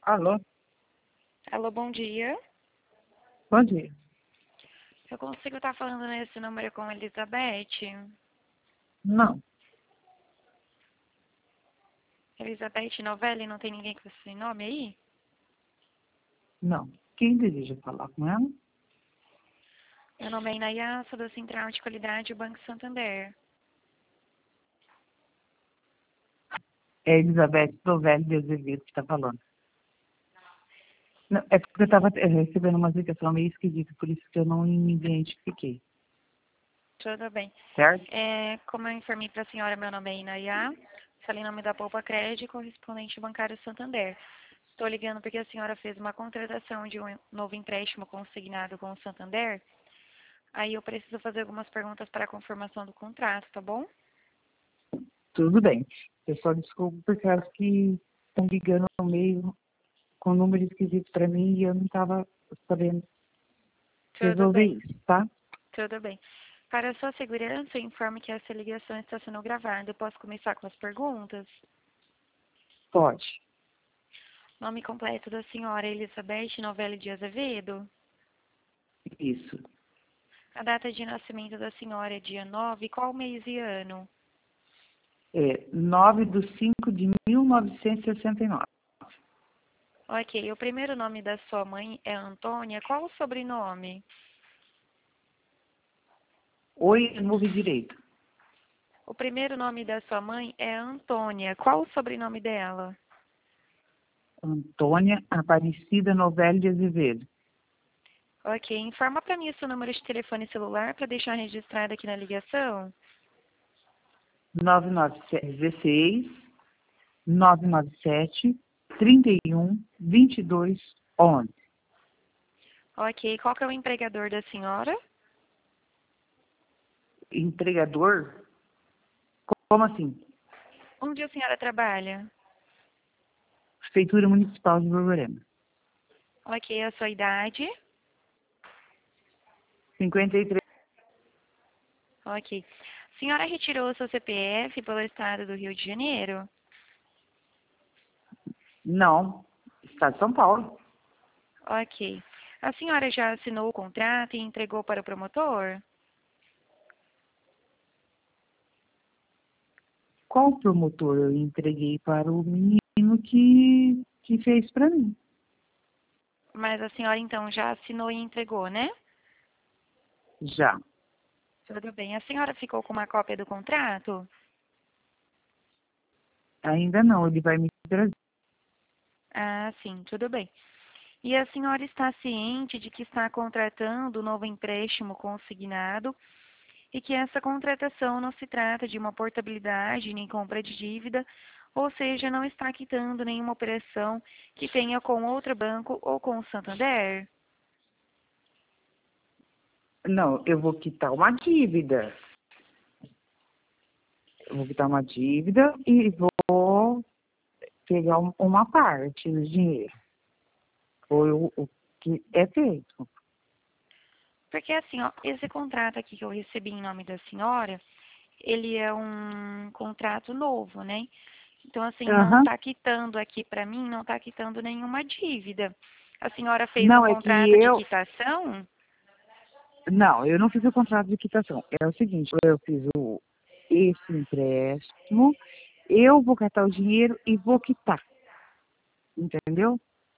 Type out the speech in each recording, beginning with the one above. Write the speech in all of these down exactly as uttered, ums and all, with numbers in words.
Alô, Alô, bom dia. bom dia. Eu consigo estar falando nesse número com a Elizabeth? Não, Elizabeth Novelli, não tem ninguém com esse nome aí? não. Quem deseja falar com ela? Meu nome é Inaya, sou da Central de Qualidade do Banco Santander. É Elizabeth Dovelli de Azevedo que está falando. Não, é porque eu estava recebendo uma ligação meio esquisita, por isso que eu não me identifiquei, Tudo bem. certo? É, como eu informei para a senhora, meu nome é Inaya, falei em nome da Poupa Crédito, correspondente bancário Santander. Estou ligando porque a senhora fez uma contratação de um novo empréstimo consignado com o Santander. Aí eu preciso fazer algumas perguntas para a confirmação do contrato, tá bom? Tudo bem. Eu só desculpo por causa que estão ligando no meio com um número esquisito para mim e eu não estava sabendo Tudo resolver bem. isso, tá? Tudo bem. Para a sua segurança, eu informo que essa ligação está sendo gravada. Eu posso começar com as perguntas? Pode. Nome completo da senhora Elizabeth Novelli de Azevedo. Isso. A data de nascimento da senhora é dia nove. Qual mês e ano? É nove de cinco de mil novecentos e sessenta e nove. Ok. O primeiro nome da sua mãe é Antônia. Qual o sobrenome? Oi, eu não ouvi direito. O primeiro nome da sua mãe é Antônia. Qual o sobrenome dela? Antônia Aparecida Novelli de Azevedo. Ok. Informa para mim o seu número de telefone celular para deixar registrado aqui na ligação. nove nove seis, nove nove sete, trinta e um, vinte e dois, onze. Ok. Qual que é o empregador da senhora? Empregador? Como assim? Onde a senhora trabalha? Prefeitura Municipal de Borborema. Ok, a sua idade? cinquenta e três. Ok. A senhora retirou seu C P F pelo estado do Rio de Janeiro? Não. Estado de São Paulo. Ok. A senhora já assinou o contrato e entregou para o promotor? Qual promotor eu entreguei para o menino que, que fez para mim? Mas a senhora então já assinou e entregou, né? Já. Tudo bem. A senhora ficou com uma cópia do contrato? Ainda não, ele vai me trazer. Ah, sim, tudo bem. E a senhora está ciente de que está contratando um novo empréstimo consignado e que essa contratação não se trata de uma portabilidade nem compra de dívida, ou seja, não está quitando nenhuma operação que tenha com outro banco ou com o Santander? Não, eu vou quitar uma dívida. Eu vou quitar uma dívida e vou pegar um- uma parte do dinheiro. Foi o, o que é feito. Porque assim, ó, esse contrato aqui que eu recebi em nome da senhora, ele é um contrato novo, né? Então, assim, não Aham. está quitando aqui para mim, não está quitando nenhuma dívida. A senhora fez um Não, é que contrato de eu. quitação? Não, eu não fiz o contrato de quitação. É o seguinte, eu fiz o, esse empréstimo, eu vou catar o dinheiro e vou quitar. Entendeu?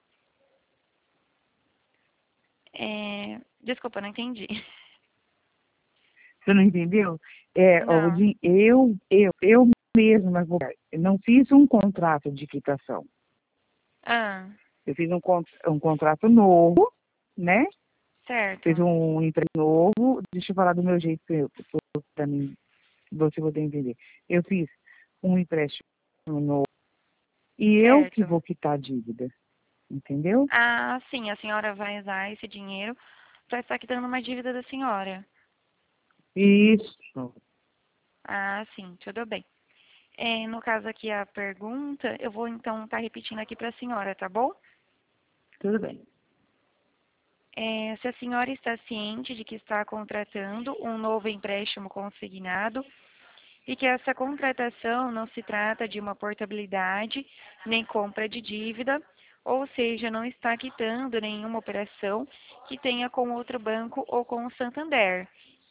É... Desculpa, não entendi. Você não entendeu? É, o, Não. din- eu, eu, eu mesma vou. Eu não fiz um contrato de quitação. Ah, Eu fiz um, con- um contrato novo, né? certo. Fiz um empréstimo novo. Deixa eu falar do meu jeito para mim, você poder entender. Eu fiz um empréstimo novo e eu que Certo. vou quitar a dívida, entendeu? Ah, sim, a senhora vai usar esse dinheiro para estar quitando uma dívida da senhora. Isso, Ah, sim, tudo bem. É, no caso aqui a pergunta, eu vou então estar repetindo aqui para a senhora, tá bom? tudo bem. É, se a senhora está ciente de que está contratando um novo empréstimo consignado e que essa contratação não se trata de uma portabilidade nem compra de dívida, ou seja, não está quitando nenhuma operação que tenha com outro banco ou com o Santander.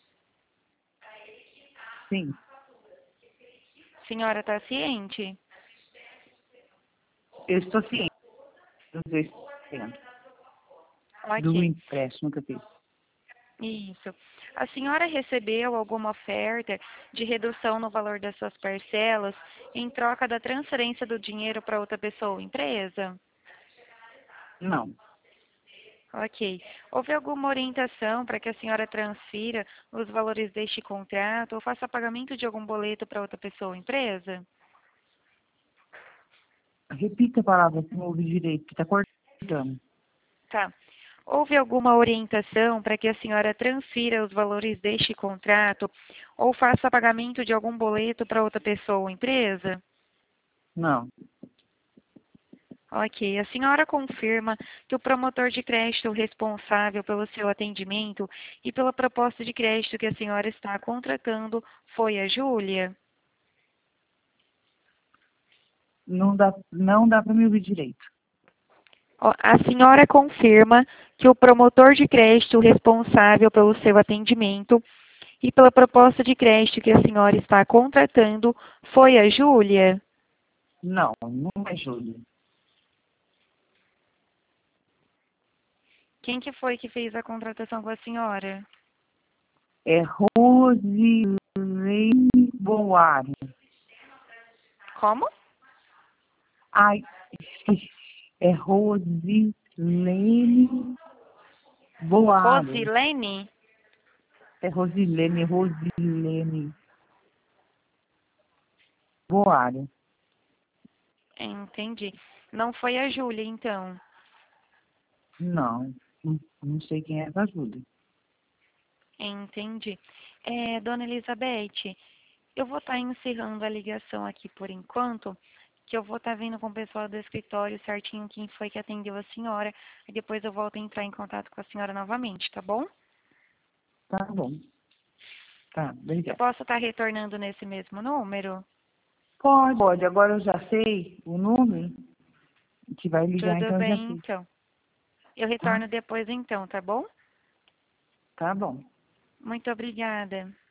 Sim, A senhora está ciente? eu estou ciente dos dois por cento do Ok, empréstimo que eu fiz. isso. A senhora recebeu alguma oferta de redução no valor das suas parcelas em troca da transferência do dinheiro para outra pessoa ou empresa? Não, Ok. Houve alguma orientação para que a senhora transfira os valores deste contrato ou faça pagamento de algum boleto para outra pessoa ou empresa? repita a palavra que não ouvi direito, que está cortando. Tá. Houve alguma orientação para que a senhora transfira os valores deste contrato ou faça pagamento de algum boleto para outra pessoa ou empresa? Não, Ok. A senhora confirma que o promotor de crédito responsável pelo seu atendimento e pela proposta de crédito que a senhora está contratando foi a Júlia? não dá, não dá para me ouvir direito. Ó, a senhora confirma que o promotor de crédito responsável pelo seu atendimento e pela proposta de crédito que a senhora está contratando foi a Júlia? Não, não é Júlia. Quem que foi que fez a contratação com a senhora? É Rosilene Boari. Como? Ai, esqueci. É Rosilene Boari. Rosilene? É Rosilene, Rosilene Boari. Entendi. Não foi a Júlia, então. Não, não, não sei quem é essa Júlia. Entendi. É, dona Elizabeth, eu vou estar encerrando a ligação aqui por enquanto, que eu vou estar vendo com o pessoal do escritório certinho quem foi que atendeu a senhora, e depois eu volto a entrar em contato com a senhora novamente, tá bom? Tá bom. Tá, Eu obrigada. posso estar retornando nesse mesmo número? Pode, pode. Agora eu já sei o número que vai ligar, Tudo então eu já bem, sei. então. Eu Tá? retorno depois, então, tá bom? Tá bom. Muito obrigada.